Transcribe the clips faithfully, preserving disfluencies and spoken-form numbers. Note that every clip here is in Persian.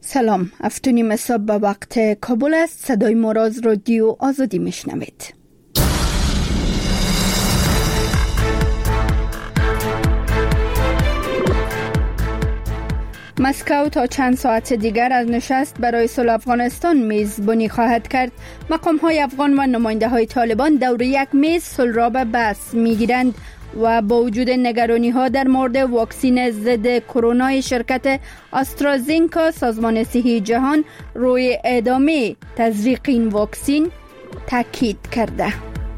سلام، هفتونیم صبح به وقت کابل است. صدای ما را از رادیو آزادی میشنوید. مسکو تا چند ساعت دیگر از نشست برای صلح افغانستان میزبانی خواهد کرد. مقام‌های افغان و نماینده‌های طالبان دور یک میز صلح را به بحث می‌گیرند و با وجود نگرانی‌ها در مورد واکسن ضد کرونا شرکت آسترازینکا، سازمان صحی جهان روی ادامه تزریق این واکسن تاکید کرده.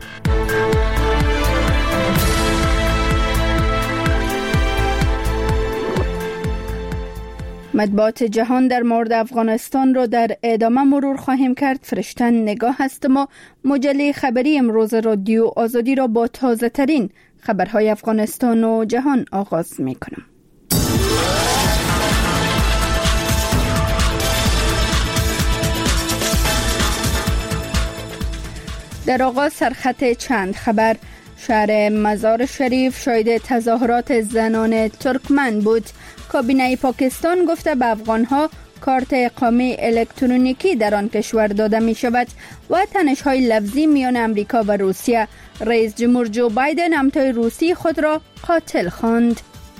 مطبوعات جهان در مورد افغانستان را در ادامه مرور خواهیم کرد. فرشتن نگاه هست. ما مجله خبری امروز رادیو آزادی را با تازه ترین خبرهای افغانستان و جهان آغاز می کنم. در آغاز سرخط چند خبر. شهر مزار شریف شاهد تظاهرات زنان ترکمن بود. کابینه پاکستان گفته به افغانها کارت اقامه الکترونیکی در آن کشور داده می شود و تنش‌های لفظی میان امریکا و روسیه. رئیس جمهور جو بایدن همتای روسی خود را قاتل خواند.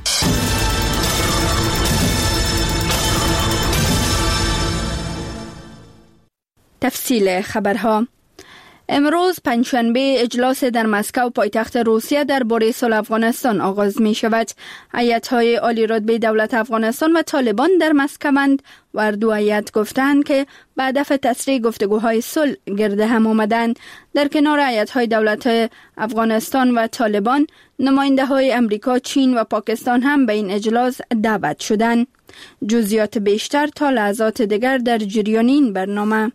تفصیل خبرها. امروز پنجشنبه اجلاس در مسکو پایتخت روسیه درباره صلح افغانستان آغاز می شود. هیئت‌های عالی رتبه دولت افغانستان و طالبان در مسکوند و هر دو هیئت گفتند که به هدف تسریع گفتگوهای صلح گرد هم آمدند. در کنار هیئت‌های دولت افغانستان و طالبان، نماینده‌های امریکا، چین و پاکستان هم به این اجلاس دعوت شدند. جزئیات بیشتر تا لحظات دیگر در جریان این برنامه.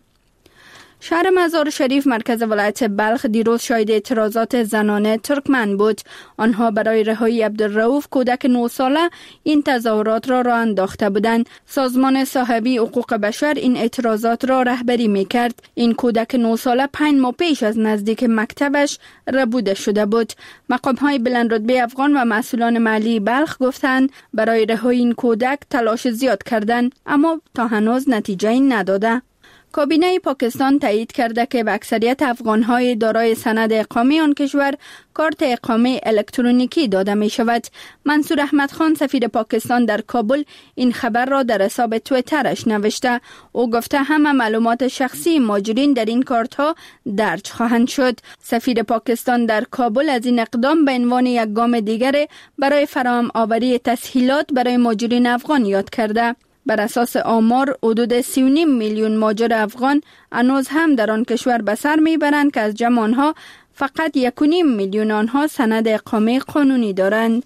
شهر مزار شریف مرکز ولایت بلخ دیروز شاهد اعتراضات زنان ترکمن بود. آنها برای رهایی عبدالرؤوف کودک نه ساله این تظاهرات را راه انداخته بودند. سازمان صاحبی حقوق بشر این اعتراضات را رهبری می‌کرد. این کودک نه ساله پنج ماه پیش از نزدیک مکتبش ربوده شده بود. مقام‌های بلندرتبه افغان و مسئولان محلی بلخ گفتند برای رهایی این کودک تلاش زیاد کردند، اما تا هنوز نتیجه‌ای نداده. کابینه پاکستان تایید کرده که به اکثریت افغان‌های دارای سند اقامه آن کشور کارت اقامه الکترونیکی داده می شود. منصور احمد خان سفیر پاکستان در کابل این خبر را در حساب توییترش نوشته. او گفته همه معلومات شخصی ماجرین در این کارت ها درج خواهند شد. سفیر پاکستان در کابل از این اقدام به عنوان یک گام دیگر برای فراهم آوری تسهیلات برای ماجرین افغان یاد کرده. بر اساس آمار حدود سی و نیم میلیون مهاجر افغان هنوز هم در آن کشور به سر میبرند که از جمع آنها فقط یک و نیم میلیون آنها سند اقامه قانونی دارند.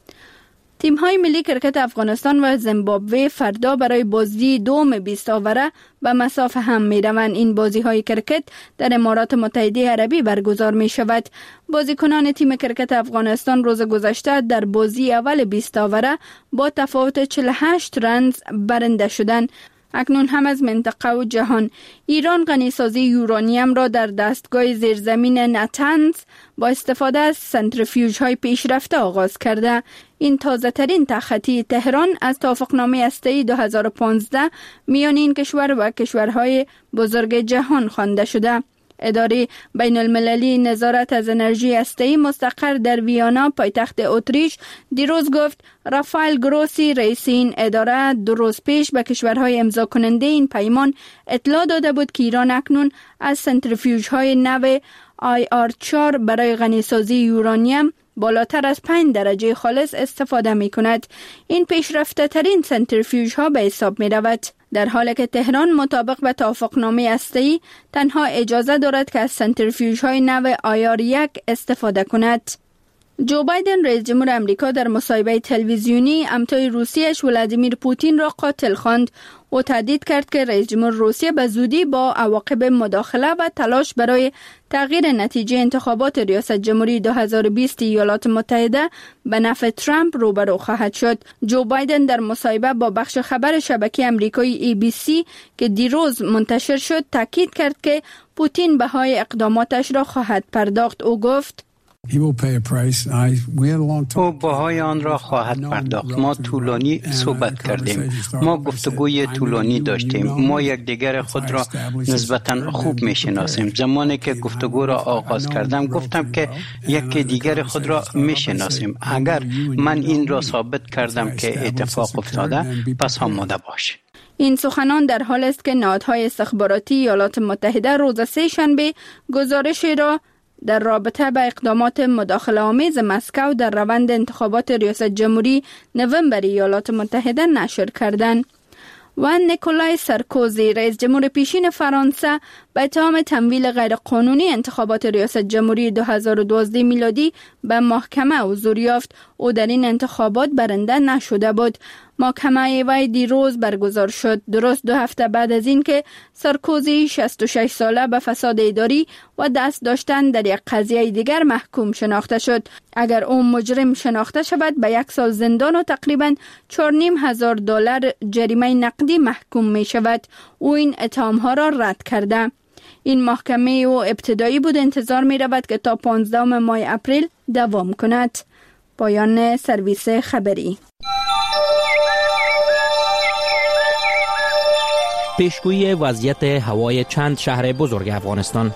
تیم‌های ملی کرکت افغانستان و زیمبابوه فردا برای بازی دوم بیست آوره به مسافه هم می‌روند. این بازی‌های کرکت در امارات متحده عربی برگزار می‌شود. بازیکنان تیم کرکت افغانستان روز گذشته در بازی اول بیست آوره با تفاوت چهل و هشت رنز برنده شدند. اکنون هم از منطقه و جهان. ایران غنیسازی یورانیم را در دستگاه زیرزمین نتنز با استفاده از سنتریفیوژهای پیشرفته آغاز کرده. این تازه ترین تخطی تهران از توافقنامه هسته‌ای دو هزار و پانزده میان این کشور و کشورهای بزرگ جهان خوانده شده. اداره بین المللی نظارت از انرژی هسته‌ای مستقر در ویانا پایتخت اتریش دیروز گفت رافائل گروسی رئیس این اداره دو روز پیش به کشورهای امضا کننده این پیمان اطلاع داده بود که ایران اکنون از سنتریفیوژهای نو آی آر چهار برای غنیسازی یورانیم بالاتر از پنج درجه خالص استفاده می کند. این پیشرفته ترین سنتریفیوژ ها به حساب می رود. در حالی که تهران مطابق به توافقنامه هسته‌ای تنها اجازه دارد که از سنتریفیوژ های نو آی آر یک استفاده کند. جو بایدن رئیس جمهور امریکا در مصاحبه تلویزیونی همتای روسیه‌اش ولادیمیر پوتین را قاتل خواند. او تهدید کرد که رئیس جمهور روسیه به زودی با عواقب مداخله و تلاش برای تغییر نتیجه انتخابات ریاست جمهوری دو هزار و بیست ایالات متحده به نفع ترامپ روبرو خواهد شد. جو بایدن در مصاحبه با بخش خبر شبکه امریکایی ای بی سی که دیروز منتشر شد تاکید کرد که پوتین بهای اقداماتش را خواهد پرداخت. او گفت او بهای آن را خواهد پرداخت. ما طولانی صحبت کردیم. ما گفتگوی طولانی داشتیم. ما یکدیگر خود را نسبتاً خوب می‌شناسیم. زمانی که گفتگو را آغاز کردم گفتم که یکی دیگر خود را می‌شناسیم. اگر من این را ثابت کردم که اتفاق افتاده، پس آماده باش. این سخنان در حال است که نهادهای استخباراتی ایالات متحده روز سه شنبه گزارشی را در رابطه با اقدامات مداخله‌آمیز مسکو در روند انتخابات ریاست جمهوری نوامبر ایالات متحده نشر کردند. و نیکولای سارکوزی رئیس جمهور پیشین فرانسه به اتهام تمویل غیرقانونی انتخابات ریاست جمهوری دو هزار و دوازده میلادی به محکمه حضور یافت. او در این انتخابات برنده نشده بود. محکمه وی دیروز برگزار شد، درست دو هفته بعد از اینکه سارکوزی شصت و شش ساله به فساد اداری و دست داشتن در یک قضیه دیگر محکوم شناخته شد. اگر او مجرم شناخته شود به یک سال زندان و تقریباً چهار و نیم هزار دلار جریمه نقدی محکوم می شود. او این اتهام ها را رد کرده. این محکمه او ابتدایی بود، انتظار می رود که تا پانزدهم ماه اپریل دوام کند. پایان سرویس خبری. پیشگویی وضعیت هوای چند شهر بزرگ افغانستان.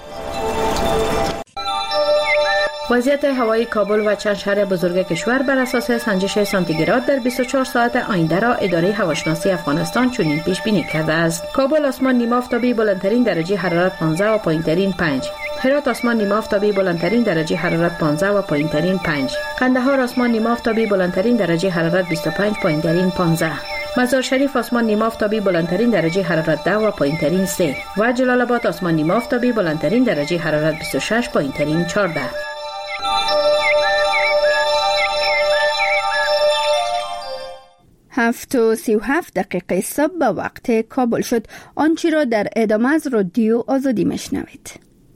وضعیت هوایی کابل و چند شهر بزرگ کشور بر اساس سنجش سانتیگراد در بیست و چهار ساعت آینده را اداره هواشناسی افغانستان چنین پیش بینی کرده است. کابل آسمان نیمه آفتابی بلندترین درجه حرارت پانزده و پایینترین پنج. هرات آسمان نیمه آفتابی بلندترین درجه حرارت پانزده و پایینترین پنج. قندهار آسمان نیمه آفتابی بلندترین درجه حرارت بیست و پنج پایینترین پانزده. مزار شریف آسمان نیمه آفتابی بلندترین درجه حرارت ده و پایینترین سه. و جلال آباد آسمان نیمه آفتابی بلندترین درجه حرارت بیست و شش پایینترین چهارده. هفت و سی و هفت دقیقه صبح به وقت کابل شد. آنچه را در ادامه از رادیو آزادی مشنوید.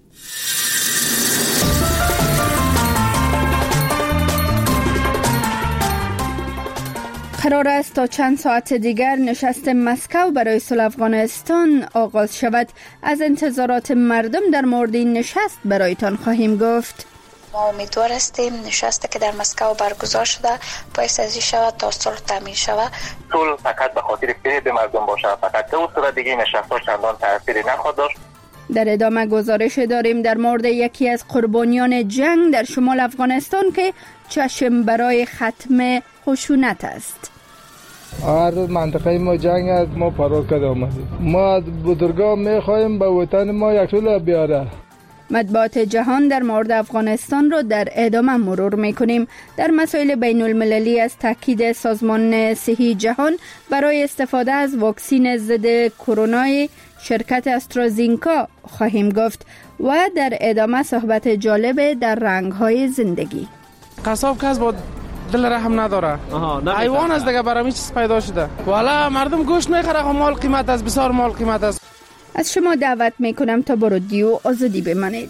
قرار است تا چند ساعت دیگر نشست مسکو برای صلح افغانستان آغاز شود. از انتظارات مردم در مورد این نشست برایتان خواهیم گفت. ما امیدوار هستیم نشستی که در مسکو برگزار شده باعث از این شود تا صلح تامین شود. صلح فقط به خاطر فریب مردم باشه، فقط به صورت دیگه نشست‌ها چندان تأثیری نخواهد داشت. در ادامه گزارش داریم در مورد یکی از قربانیان جنگ در شمال افغانستان که چشم برای ختم خشونت است. هر منطقه ما جنگ است، ما فرار کرده آمدیم. ما از بزرگان میخواهیم به وطن ما یک طول بیاره. مطبوعات جهان در مورد افغانستان را در ادامه مرور میکنیم. در مسائل بین المللی از تاکید سازمان صحی جهان برای استفاده از واکسن ضد کرونا شرکت استرازینکا خواهیم گفت و در ادامه صحبت جالب در رنگ‌های زندگی. قصاب کس با دل رحم نداره. حیوان از دیگه برای چیز پیدا شده. والا مردم گوشت میخره، مال قیمت است، بسیار مال قیمت است. از شما دعوت میکنم تا با رادیو آزادی بمانید.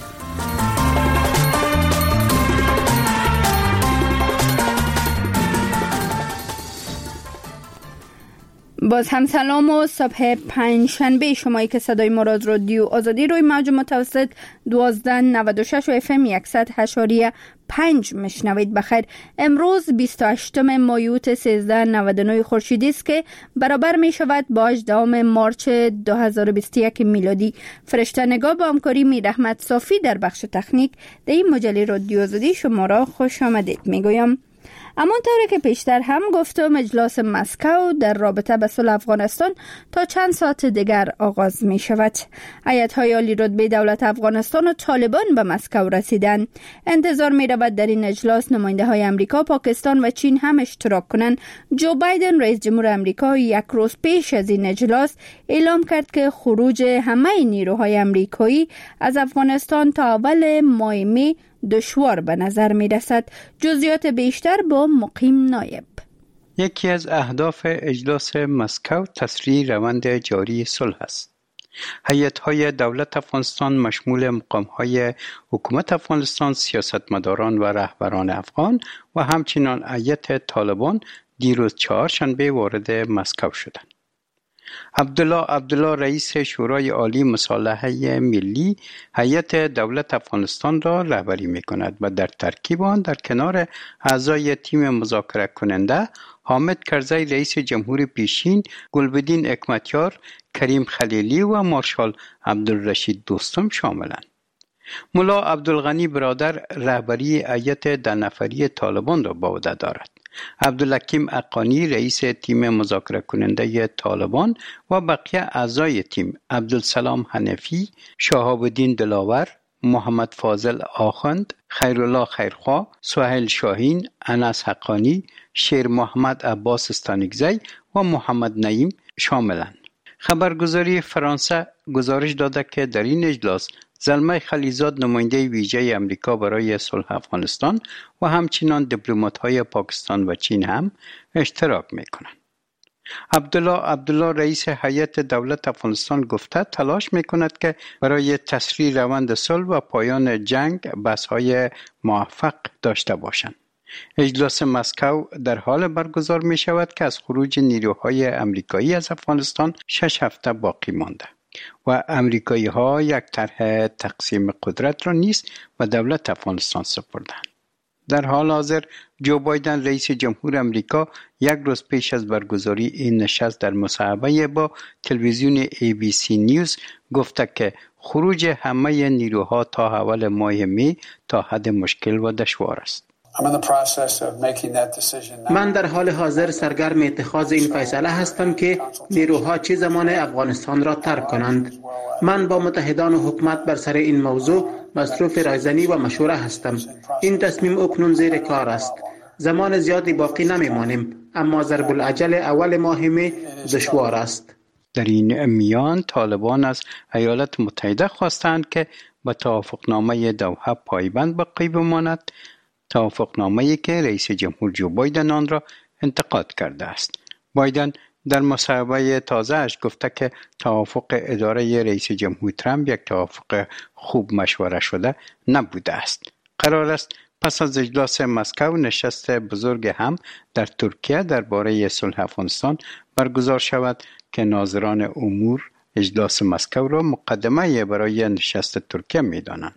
باز هم سلام و صبح پنجشنبه شمایی که صدای ما را از رادیو آزادی روی موج متوسط دوازده نود و شش و اف ام صد و هشت و پنج مشنوید. بخیر. امروز بیست و هشتم مایوت سیزده نود و نه خورشیدی است که برابر می شود با هجدهم مارچ دو هزار و بیست و یک میلادی. فرشته نگاه با همکاری میر احمد صافی در بخش تکنیک در این مجله رادیو آزادی شما را خوش آمدید میگویم. اما طوری که پیشتر هم گفتم اجلاس مسکو در رابطه به صلح افغانستان تا چند ساعت دیگر آغاز می شود. هیئت‌های عالی رتبه دولت افغانستان و طالبان به مسکو رسیدند. انتظار می رود در این اجلاس نماینده های امریکا، پاکستان و چین هم اشتراک کنند. جو بایدن رئیس جمهور امریکا یک روز پیش از این اجلاس اعلام کرد که خروج همه نیروهای امریکایی از افغانستان تا اول ماه می دشوار به نظر می رسد. جزئیات بیشتر با مقیم نایب. یکی از اهداف اجلاس مسکو تسریع روند جاری صلح است. هیئت‌های دولت افغانستان مشمول مقام‌های حکومت افغانستان، سیاستمداران و رهبران افغان و همچنین هیئت طالبان دیروز چهارشنبه وارد مسکو شدند. عبدالله عبدالله رئیس شورای عالی مصالحه ملی هیئت دولت افغانستان را رهبری می‌کند و در ترکیب آن در کنار اعضای تیم مذاکره کننده حامد کرزی رئیس جمهور پیشین، گلبدین حکمتیار، کریم خلیلی و مارشال عبدالرشید دوستم شاملند. ملا عبدالغنی برادر رهبری هیئت ده نفری طالبان را به عهده دارد. عبدالحکیم اقانی رئیس تیم مذاکره کننده طالبان و بقیه اعضای تیم عبدالسلام حنفی، شهاب الدین دلاور، محمد فاضل آخوند، خیرالله خیرخواه، سهیل شاهین، انس حقانی، شیر محمد عباس استانکزی و محمد نعیم شاملند. خبرگزاری فرانسه گزارش داده که در این اجلاس زلمه خلیزاد نماینده ویژه امریکا برای صلح افغانستان و همچنین دیپلمات‌های پاکستان و چین هم اشتراک می‌کنند. عبدالله عبدالله رئیس هیئت دولت افغانستان گفته تلاش می‌کند که برای تسریع روند صلح و پایان جنگ بحث‌های موفق داشته باشند. اجلاس مسکو در حال برگزار می‌شود که از خروج نیروهای امریکایی از افغانستان شش هفته باقی مانده و امریکایی ها یک طرح تقسیم قدرت را نیز و دولت افغانستان سپردند. در حال حاضر جو بایدن رئیس جمهور امریکا یک روز پیش از برگزاری این نشست در مصاحبه با تلویزیون ای بی سی نیوز گفته که خروج همه نیروها تا اول ماه می تا حد مشکل و دشوار است. من در حال حاضر سرگرم اتخاذ این فیصله هستم که نیروها چه زمان افغانستان را ترک کنند. من با متحدان حکومت بر سر این موضوع مصروف رایزنی و مشوره هستم. این تصمیم اکنون زیر کار است. زمان زیادی باقی نمیمانیم، اما ضرب العجل اول ماه می دشوار است. در این میان طالبان از ایالات متحده خواستند که به توافقنامه دوحه پایبند بقی بماند، توافقنامه‌ای که رئیس جمهور جو بایدن آن را انتقاد کرده است. بایدن در مصاحبه تازه‌اش گفته که توافق اداره رئیس جمهور ترامپ یک توافق خوب مشوره شده نبوده است. قرار است پس از اجلاس مسکو نشست بزرگ هم در ترکیه درباره صلح افغانستان برگزار شود که ناظران امور اجلاس مسکو را مقدمه برای نشست ترکیه می‌دانند.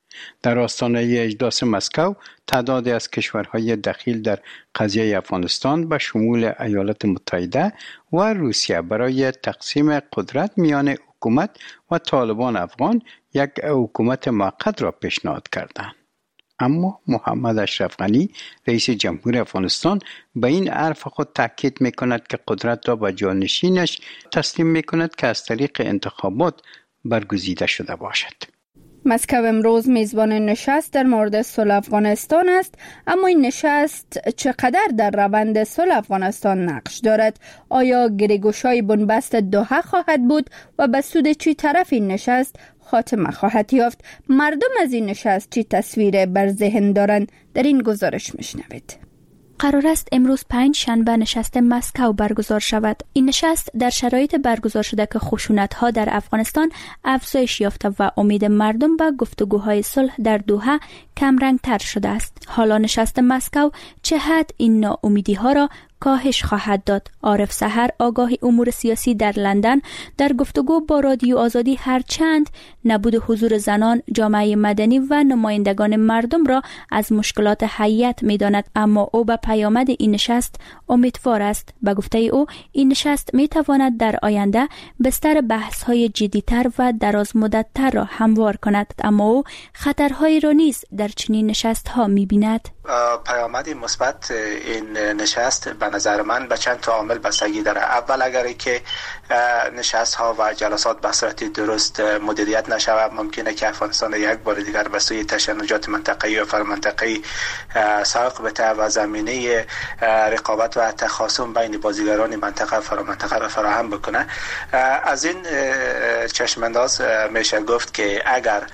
در آستانه اجلاس مسکو تعدادی از کشورهای دخیل در قضیه افغانستان به شمول ایالات متحده و روسیه برای تقسیم قدرت میان حکومت و طالبان افغان یک حکومت موقت را پیشنهاد کردند. اما محمد اشرف غنی رئیس جمهور افغانستان به این حرف خود تاکید میکند که قدرت را به جانشینش تسلیم میکند که از طریق انتخابات برگزیده شده باشد. مسکو امروز میزبان نشست در مورد صلح افغانستان است، اما این نشست چقدر در روند صلح افغانستان نقش دارد؟ آیا گریگوشای بنبست دوحه خواهد بود و به سود چی طرف این نشست خاتمه خواهد یافت؟ مردم از این نشست چی تصویر بر ذهن دارند؟ در این گزارش میشنوید. قرار است امروز پنج شنبه نشست مسکو برگزار شود. این نشست در شرایط برگزار شده که خشونت‌ها در افغانستان افزایش یافته و امید مردم به گفتگوهای صلح در دوحه کم رنگ‌تر شده است. حالا نشست مسکو چه حد این ناامیدی‌ها را کاهش خواهد داد؟ عارف سحر آگاه امور سیاسی در لندن در گفتگو با رادیو آزادی هرچند نبود حضور زنان، جامعه مدنی و نمایندگان مردم را از مشکلات هیئت می‌داند، اما او به پیامد این نشست امیدوار است. به گفته او این نشست می‌تواند در آینده بستر بحث‌های جدی‌تر و دراز مدت‌تر را هموار کند، اما او خطرهایی را نیز در چنین نشست‌ها می‌بیند. پیامد مثبت این نشست به نظر من به چند تا عامل بستگی داره. اول اگر که نشست ها و جلسات به صورت درست مدیریت نشود، ممکنه که افغانستان یک بار دیگر به سوی تشنجات منطقه‌ای و فرامنطقه‌ای ساق بده و زمینه رقابت و تخاصم بین بازیگران منطقه و فرامنطقه را فراهم بکنه. از این چشمانداز میشه گفت که اگر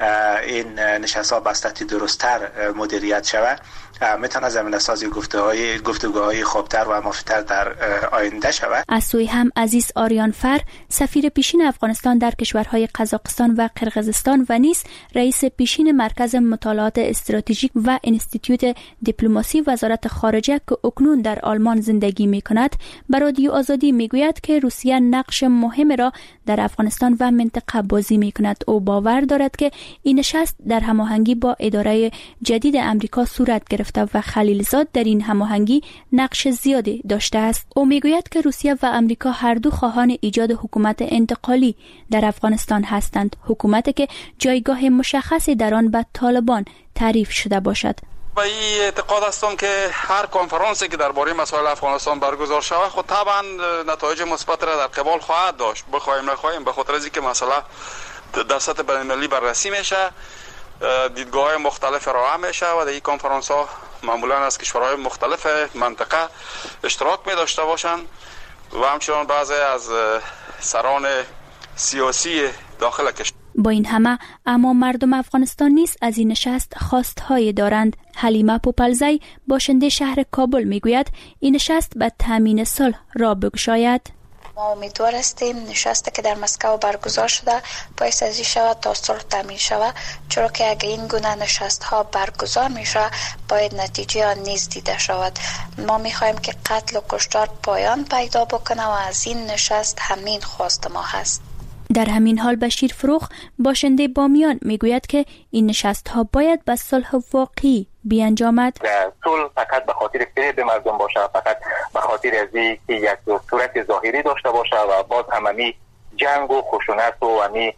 این نشست ها به صورت درست‌تر مدیریت شود، میتونه زمینه سازی گفتگوهای گفتگوهای خوبتر و مفیدتر در آینده شود. از سوی هم عزیز آریانفر، سفیر پیشین افغانستان در کشورهای قزاقستان و قرقیزستان و نیز رئیس پیشین مرکز مطالعات استراتژیک و انستیتوت دیپلماسی وزارت خارجه که اکنون در آلمان زندگی می‌کند، به رادیو آزادی میگوید که روسیه نقش مهم را در افغانستان و منطقه بازی می‌کند. او باور دارد که این نشست در هماهنگی با اداره جدید امریکا صورت گرفته و خلیلزاد در این هماهنگی نقش زیادی داشته است. او میگوید که روسیه و امریکا هر دو خواهان ایجاد حکومت انتقالی در افغانستان هستند، حکومتی که جایگاه مشخصی در آن به طالبان تعریف شده باشد. با این اعتقاد هستم که هر کنفرانسی که درباره مسائل افغانستان برگزار شود خود طبعا نتایج مثبت را در قبال خواهد داشت، بخوایم نخواهیم، به خاطر اینکه مسئله در سطح بین‌المللی بررسی میشه، دیدگاه‌های مختلف ارائه میشه و در این کنفرانس ها معمولا از کشورهای مختلف منطقه اشتراک می داشته باشند و همچنان بعضی از سران سیاسی داخل کشور. با این همه اما مردم افغانستان نیز از این نشست خواستهای دارند. حلیمه پوپلزی باشنده شهر کابل میگوید این نشست به تامین صلح را بگشاید. ما امیدوار هستیم نشستی که در مسکو برگزار شده باعث از این شود تا صلح تامین شود، چرا که اگر این گونه نشست ها برگزار میشه باید نتیجه آن نیز دیده شود. ما میخواهیم که قتل و کشتار پایان پیدا بکنه و از این نشست همین خواست ما هست. در همین حال بشیر فروخ باشنده بامیان میگوید که این نشست ها باید به صلح واقعی بیانجامد. صلح فقط به خاطر فریب مردم باشه، فقط به خاطر از اینکه یک صورت ظاهری داشته باشه و باز هممی جنگ و خشونت و همی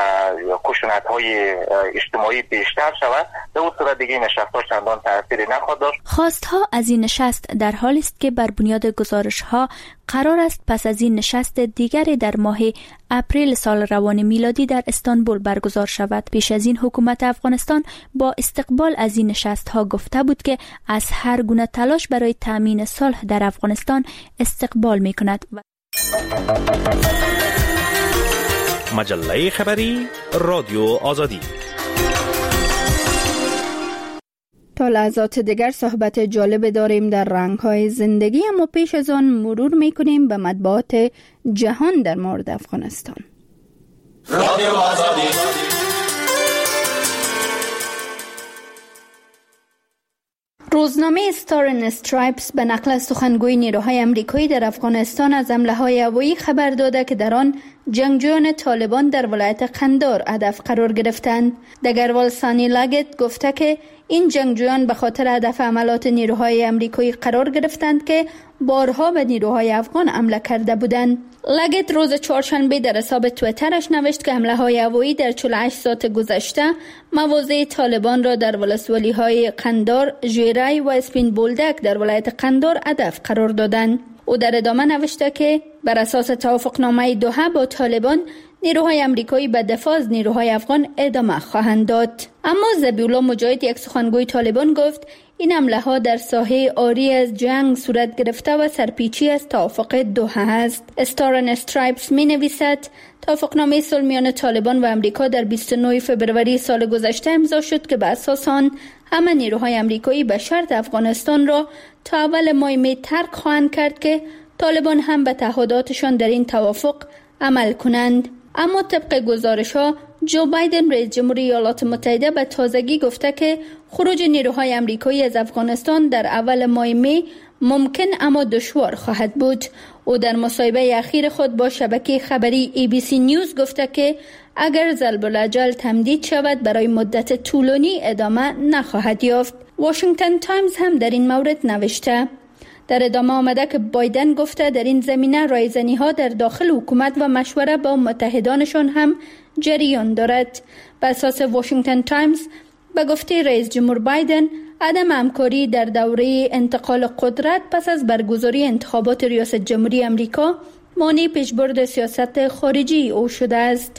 خشونت های اجتماعی بیشتر شود، به اون صورت دیگه نشست ها چندان تأثیری نخواهد داشت. خواست ها از این نشست در حالی است که بر بنیاد گزارش ها قرار است پس از این نشست دیگری در ماه اپریل سال روان میلادی در استانبول برگزار شود. پیش از این حکومت افغانستان با استقبال از این نشست ها گفته بود که از هر گونه تلاش برای تامین صلح در افغانستان استقبال می کند. مجله خبری رادیو آزادی. تا لحظات دیگر صحبت جالب داریم در رنگ‌های زندگی، اما پیش از آن مرور می‌کنیم به مطبوعات جهان در مورد افغانستان. رادیو آزادی. روزنامه استار اند استرایپس به نقل از سخنگوی نیروهای امریکایی در افغانستان از حمله‌های هوایی خبر داده که در آن جنگجویان طالبان در ولایت قندار هدف قرار گرفتند. دگروال سانی لگت گفته که این جنگجویان به خاطر هدف عملات نیروهای امریکایی قرار گرفتند که بارها به نیروهای افغان حمله کرده بودند. لگت روز چهارشنبه در حساب توییترش نوشت که حمله‌های هوایی در چهل و هشت ساعت گذشته مواضع طالبان را در ولسوالی‌های قندار، ژیرای و اسپین بولدک در ولایت قندار هدف قرار دادند. او در ادامه نوشته که بر اساس توافقنامه دوحه با طالبان نیروهای امریکایی به دفاع از نیروهای افغان ادامه خواهند داد. اما ذبیحالله مجاهد، یک سخنگوی طالبان، گفت این حمله ها در ساحه عاری از جنگ صورت گرفته و سرپیچی از توافق دوحه است. استار اند استرایپس می نویسد توافقنامه صلح میان طالبان و امریکا در بیست و نه فوریه سال گذشته امضا شد که به اساس آن همه نیروهای امریکایی به شرط افغانستان را تا اول ماه می ترک خواهند کرد که طالبان هم به تعهداتشان در این توافق عمل کنند. اما طبق گزارش ها جو بایدن رئیس جمهوری ایالات متحده به تازگی گفته که خروج نیروهای امریکایی از افغانستان در اول ماه می ممکن اما دشوار خواهد بود. او در مصاحبه اخیر خود با شبکه خبری ای بی سی نیوز گفته که اگر ضرب الاجل تمدید شود برای مدت طولانی ادامه نخواهد یافت. واشنگتن تایمز هم در این مورد نوشته. در ادامه آمده که بایدن گفته در این زمینه رایزنی ها در داخل حکومت و مشوره با متحدانشان هم جریان دارد. به اساس واشنگتن تایمز به گفته رئیس جمهور بایدن، عدم همکاری در دوره انتقال قدرت پس از برگزاری انتخابات ریاست جمهوری امریکا مانع پیشبرد سیاست خارجی او شده است.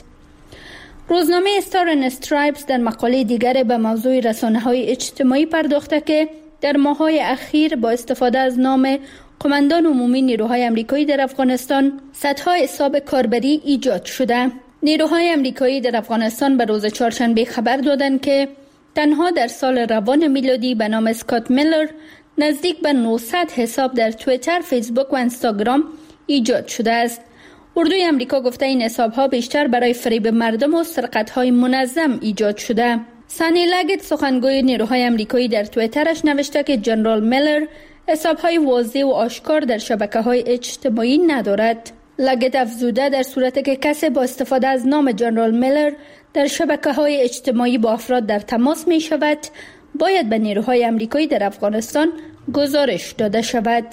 روزنامه استار اند استرایپس در مقاله دیگر به موضوع رسانه‌های اجتماعی پرداخته که در ماه‌های اخیر با استفاده از نام قماندان عمومی نیروهای امریکایی در افغانستان صدها حساب کاربری ایجاد شده. نیروهای امریکایی در افغانستان به روز چهارشنبه خبر دادند که تنها در سال روان میلادی به نام اسکات میلر نزدیک به نهصد حساب در توییتر، فیسبوک و اینستاگرام ایجاد شده است. اردوی امریکا گفته این حساب‌ها بیشتر برای فریب مردم و سرقت‌های منظم ایجاد شده. سانی لگت، سخنگوی نیروهای امریکایی، در توییترش نوشته که جنرال میلر حساب‌های واضح و آشکار در شبکه‌های اجتماعی ندارد. لگت افزوده در صورتی که کسی با استفاده از نام جنرال میلر در شبکه‌های اجتماعی با افراد در تماس می شود، باید به نیروهای امریکایی در افغانستان گزارش داده شود.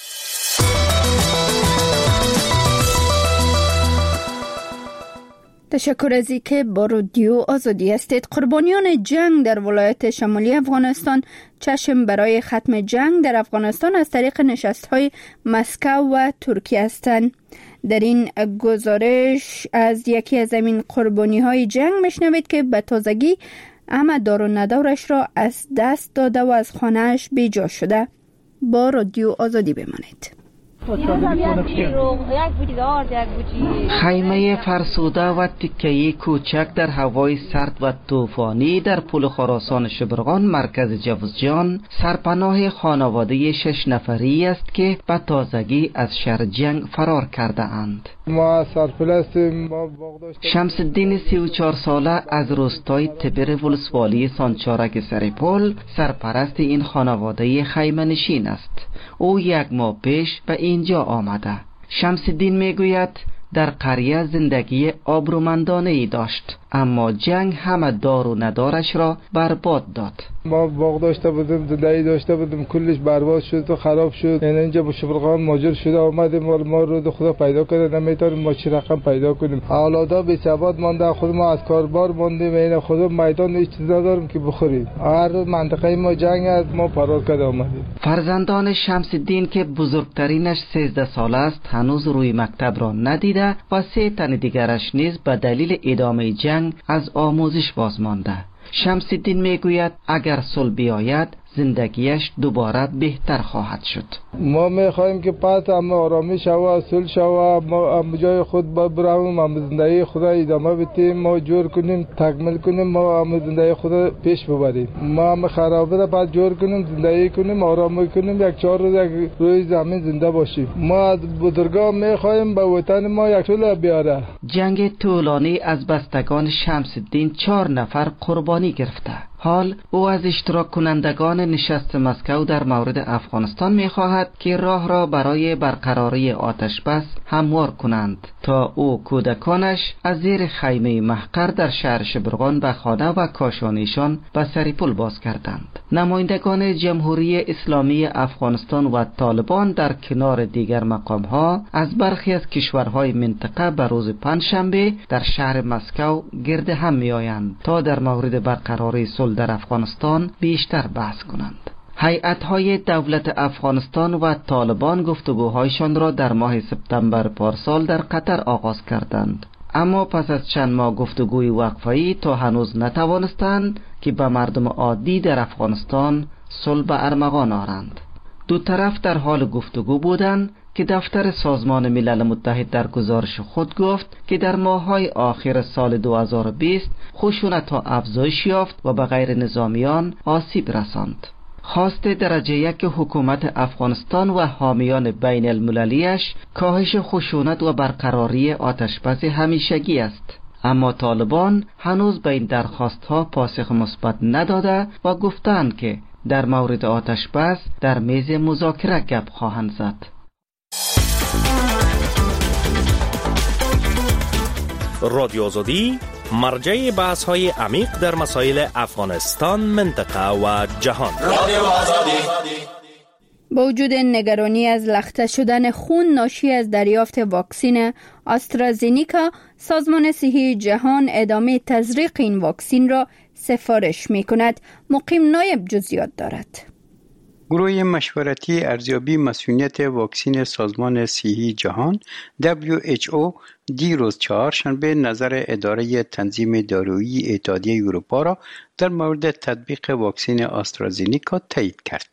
تشکر از اینکه با رادیو آزادی هستید. قربانیان جنگ در ولایت شمالی افغانستان چشم برای ختم جنگ در افغانستان از طریق نشست‌های مسکو و ترکیه هستند. در این گزارش از یکی از این قربانی‌های جنگ میشنوید که به تازگی همه دار و ندارش را از دست داده و از خانه‌اش بیجا شده. با رادیو آزادی بمانید. خیمه فرسوده و تکه‌ای کوچک در هوای سرد و طوفانی در پل خراسان شبرغان مرکز جوزجان سرپناه خانواده شش نفری است که به تازگی از شر جنگ فرار کرده اند. ما سرپرست ما شمس الدین سی و چهار ساله از روستای تبر ولسوالی سانچارک سرپل سرپرست این خانواده خیمه نشین است. او یک ماه پیش به اینجا آمده. شمس الدین میگوید در قریه زندگی آبرومندانه ای داشت، اما جنگ همه دار و ندارش را برباد داد. ما باغ داشته بودیم، زندگی داشته بودیم، کلش برباد شد و خراب شد. یعنی اینجا با شبرغان ماجر شده آمدیم، ولی ما رو خدا پیدا کرده نمیتونیم ما چی رقم پیدا کنیم. اولادا بی ثبات مانده، خود ما از کاربار ماندیم، این خدا میدان هیچ چیز نداریم که بخوریم. هر منطقه ما جنگ است، ما فرار کرده آمدیم. فرزندان شمس الدین که بزرگترینش سیزده ساله است هنوز روی مکتب را ندیده و سه تن دیگرش نیز به دلیل ادامه جنگ از آموزش باز مانده. شمس الدین میگوید اگر صلح بیاید زندگیش دوباره بهتر خواهد شد. ما میخواهیم که پس هم آرامی شوه، صلح شوه، ما هم جای خود ببریم، هم زندگی خود ادامه بدیم، ما جور کنیم، تکمیل کنیم، ما هم زندگی خود پیش ببریم. ما هم خرابه را بعد جور کنیم، زندگی کنیم، آرامی کنیم، یک چهار روز یک روی زمین زنده باشیم. ما از بزرگان میخواهیم به وطن ما یک صلح بیاره. جنگ طولانی از بستگان شمس الدین چهار نفر قربانی گرفته. حال او از اشتراک کنندگان نشست مسکو در مورد افغانستان می خواهد که راه را برای برقراری آتش بس هموار کنند تا او کودکانش از زیر خیمه محقر در شهر شبرغان به خانه و کاشانیشان به سرپل باز کردند. نمایندگان جمهوری اسلامی افغانستان و طالبان در کنار دیگر مقام ها از برخی از کشورهای منطقه به روز پنجشنبه در شهر مسکو گرد هم می آیند تا در مورد برقراری صلح در افغانستان بیشتر بحث کنند. هیئت‌های دولت افغانستان و طالبان گفتگوهایشان را در ماه سپتامبر پارسال در قطر آغاز کردند، اما پس از چند ماه گفتگوی وقفه‌ای تا هنوز نتوانستند که به مردم عادی در افغانستان صلح به ارمغان آرند. دو طرف در حال گفتگو بودند که دفتر سازمان ملل متحد در گزارش خود گفت که در ماه‌های آخر سال دو هزار و بیست خشونت‌ها افزایش یافت و به غیر نظامیان آسیب رساند. خواست درجه یک حکومت افغانستان و حامیان بین المللیش کاهش خشونت و برقراری آتشبس همیشگی است، اما طالبان هنوز به این درخواست‌ها پاسخ مثبت نداده و گفتند که در مورد آتشبس در میز مذاکره گپ خواهند زد. رادیو آزادی مرجع بحث های عمیق در مسائل افغانستان، منطقه و جهان. رادیو آزادی. با وجود نگرانی از لخته شدن خون ناشی از دریافت واکسن آسترازینیکا، سازمان صحی جهان ادامه تزریق این واکسن را سفارش می کند. مقیم نایب جزئیات دارد. گروه مشورتی ارزیابی مسئولیت واکسن سازمان صحی جهان دبلیو اچ او دیروز چهارشنبه نظر اداره تنظیم دارویی اتحادیه اروپا را در مورد تطبیق واکسن آسترازینیکا تایید کرد.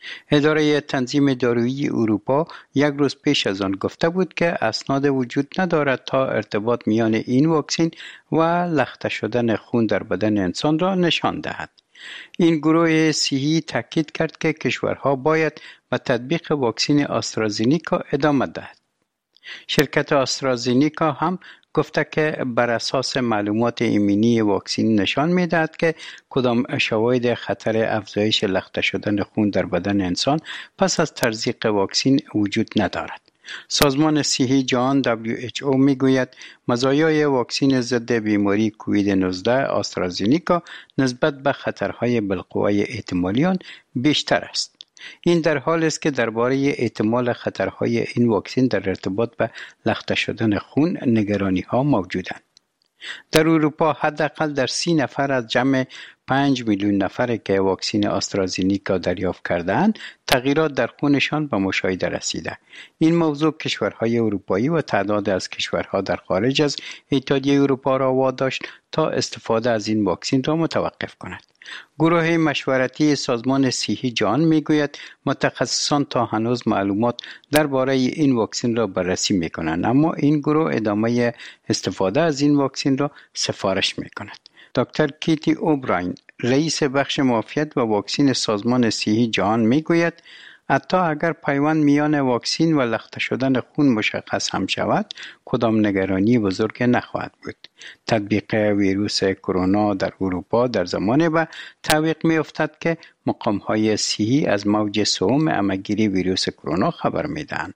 اداره تنظیم دارویی اروپا یک روز پیش از آن گفته بود که اسناد وجود ندارد تا ارتباط میان این واکسن و لخته شدن خون در بدن انسان را نشان دهد. این گروه صحی تاکید کرد که کشورها باید به تطبیق واکسن آسترازینیکا ادامه دهد. شرکت آسترازینیکا هم گفته که بر اساس معلومات ایمنی واکسن نشان می‌دهد که کدام شواهد خطر افزایش لخته شدن خون در بدن انسان پس از تزریق واکسن وجود ندارد. سازمان صحی جهان دبلیو اچ او میگوید مزایای واکسن ضد بیماری کووید نوزده آسترازینیکا نسبت به خطرهای بالقوه احتمالی آن بیشتر است. این در حالی است که درباره احتمال خطرهای این واکسن در ارتباط به لخته شدن خون نگرانی‌ها موجودند. در اروپا حداقل در سی نفر از جمع پنج میلیون نفر که واکسن آسترازینیکا دریافت کردند تغییرات در خونشان به مشاهده رسیده. این موضوع کشورهای اروپایی و تعداد از کشورها در خارج از اتحادیه اروپا را واداشت تا استفاده از این واکسن را متوقف کند. گروه مشورتی سازمان صحی جهان میگوید متخصصان تا هنوز معلومات درباره این واکسن را بررسی میکنند، اما این گروه ادامه استفاده از این واکسن را سفارش میکند. دکتر کیتی اوبراین رئیس بخش معافیت و واکسن سازمان صحی جهان میگوید حتی اگر پیوند میان واکسن و لخته شدن خون مشخص هم شود کدام نگرانی بزرگ نخواهد بود. تطبیق ویروس کرونا در اروپا در زمانی به تعویق می افتد که مقام های صحی از موج سوم همه‌گیری ویروس کرونا خبر می دهند.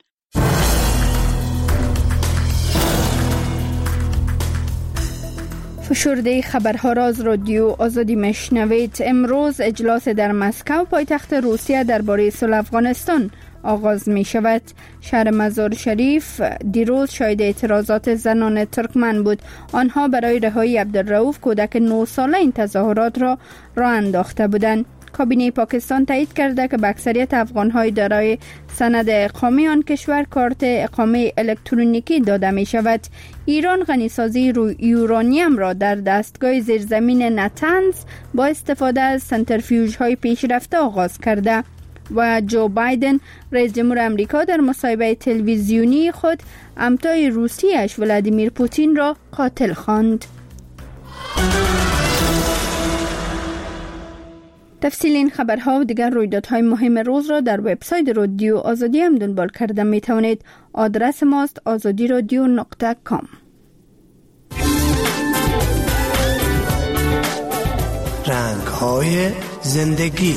فشرده خبرها را از رادیو آزادی میشنوید. امروز اجلاس در مسکو پایتخت روسیه درباره صلح افغانستان آغاز می شود. شهر مزار شریف دیروز شاهد اعتراضات زنان ترکمن بود. آنها برای رهایی عبدالرؤوف کودک نه ساله این تظاهرات را راه انداخته بودند. کابینه پاکستان تایید کرده که به اکثریت افغان‌های دارای سند اقامه آن کشور کارت اقامه الکترونیکی داده می شود. ایران غنیسازی یورانیم را در دستگاه زیرزمین نتنز با استفاده از سنتریفیوژهای پیشرفته آغاز کرده و جو بایدن رئیس جمهور امریکا در مصاحبه تلویزیونی خود همتای روسیه‌اش ولادیمیر پوتین را قاتل خواند. تفصیل این خبرها و دیگر رویدادهای مهم روز را در وبسایت رادیو آزادی هم دنبال کرده می توانید. آدرس ماست آزادی رادیو نقطه کام. رنگ‌های زندگی.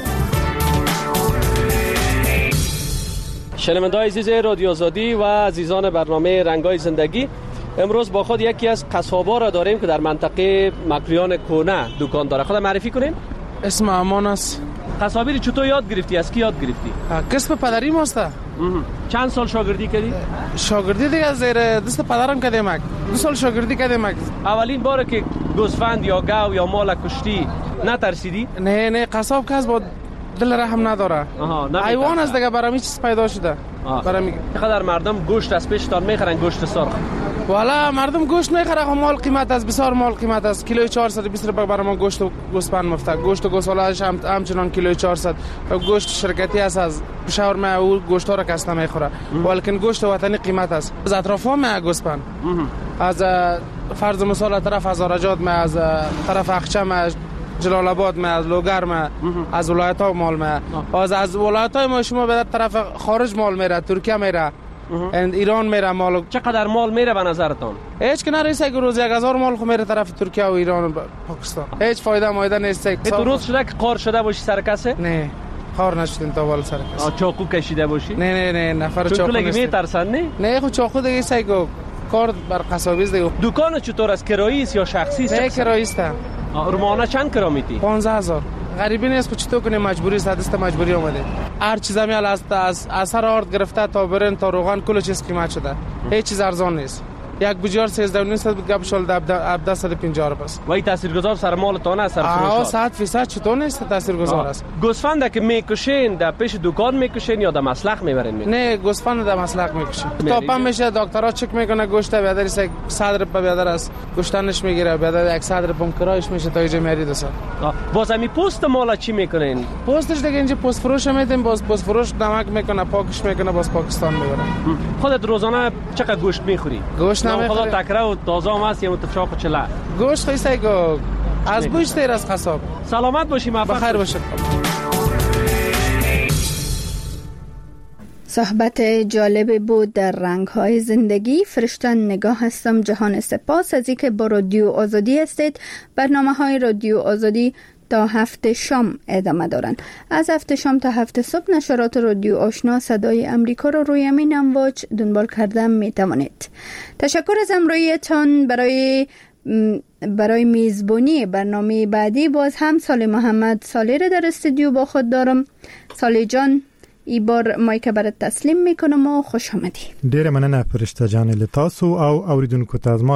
شنونده‌های عزیز رادیو آزادی و عزیزان برنامه رنگ‌های زندگی، امروز با خود یکی از قصابا را داریم که در منطقه مکریان کهنه دکان داره. خود معرفی کنین؟ اسم امان است. قصابی رو چطور یاد گرفتی؟ از کی یاد گرفتی؟ کسب پدری ماسته. چند سال شاگردی کردی؟ شاگردی دیگه زیر دست پدرم کردیم. دو سال شاگردی کردیم. اولین بار که گوسفند یا گاو یا مال کشتی نترسیدی؟ نه نه، قصاب کس با دل رحم نداره. حیوان است دیگه، برام چیز پیدا شده. برام چقدر مردم گوشت از پیشتان میخرن، گوشت سرخ؟ والا مردم گوشت میخره، مال قیمت است، بسیار مال قیمت است. کیلوی چهارصد و بیست روپیه برای ما گوشت و گوسفند مفته. گوشت و گوساله هم همچنان کیلوی چهارصد. و گوشت شرکتی است از پشاور ما او گوشت ها را کس نمیخوره، ولیکن گوشت وطنی قیمت است. از اطراف ها ما گوسفند، از فرض مثال طرف از آرجات ما، از طرف اخچم، جلال آباد ما، از لوگر ما، از ولایت ها مال ما، از از ولایت های ما شما به طرف خارج مال میره، ترکیه میره، ایران میره مال. چقدر مال میره به نظرتان؟ هیچ که نرسه که روز یک هزار مال خو میره طرف ترکیه و ایران و پاکستان. هیچ فایده مایده نیست. تو روز شده که قار شده باشی سر کسه؟ نه قار نشدیم تا وال سر کسه. چاقو کشیده باشی؟ نه نه نه نفر چاقو نیست. چون میترسن نه؟ نه خو چاقو دیگه سایگو کار بر قصابی است دیگه. دکان چطور است؟ کرایی است یا شخصی است؟ نه کرایی است. رومانه چند کرا میتی؟ پانزده هزار. غریبی نیست که چطور کنه، مجبوری است، دست مجبوری اومده. هر چیز میال از از اثر آرد گرفته تا برن تا روغن کل چیز قیمت شده. هیچ چیز ارزان نیست. یک بجار سیزده و نیم صد بود، گپ شال هفده صد و پنجاه رو پس. و این تاثیرگذار سر مال تانه است، سر فروشات. آه صد فیصد چطور نیست تاثیرگذار است. گوسفند که میکشین در پیش دکان میکشین یا در مسلخ میبرین؟ نه گوسفند در مسلخ میکشین. تاپم میشه، دکترها چک میکنه گوشت بیادر است، صد روپیه بیادر است، گوشتنش میگیره، بیادر صد روپیه کرایش میشه تا اینجا میاری دوست. باز همین پوست مالا چی میکنین؟ پوستش دیگه اینجا پوست فروش میدیم، باز پوست فروش نمک میکنه، پاکش میکنه، باز پاکستان میبره. خودت روزانه چقدر گوشت میخوری؟ گوشت نمیخوری. خدا تکره و تازه هم است یا متفاق و چلا؟ گوشت خیلی گو از بوش تیر از قصاب. سلامت باشی، موفق بخیر باشید. صحبت جالب بود در رنگ‌های زندگی. فرشتن نگاه هستم. جهان سپاس از اینکه با رادیو آزادی هستید. برنامه‌های رادیو آزادی تا هفته شام ادامه دارند. از هفته شام تا هفته صبح نشرات رادیو آشنا صدای امریکا را روی امین امواج دنبال کردن می توانید. تشکر از همراهیتان. برای برای میزبانی برنامه بعدی باز هم صالح محمد صالح را در استودیو با خود دارم. صالح جان، ای بار مایک برات تسلیم میکنم و خوش آمدی. ډیره مننه فرشته جان له تاسو او اوریدونکو ته.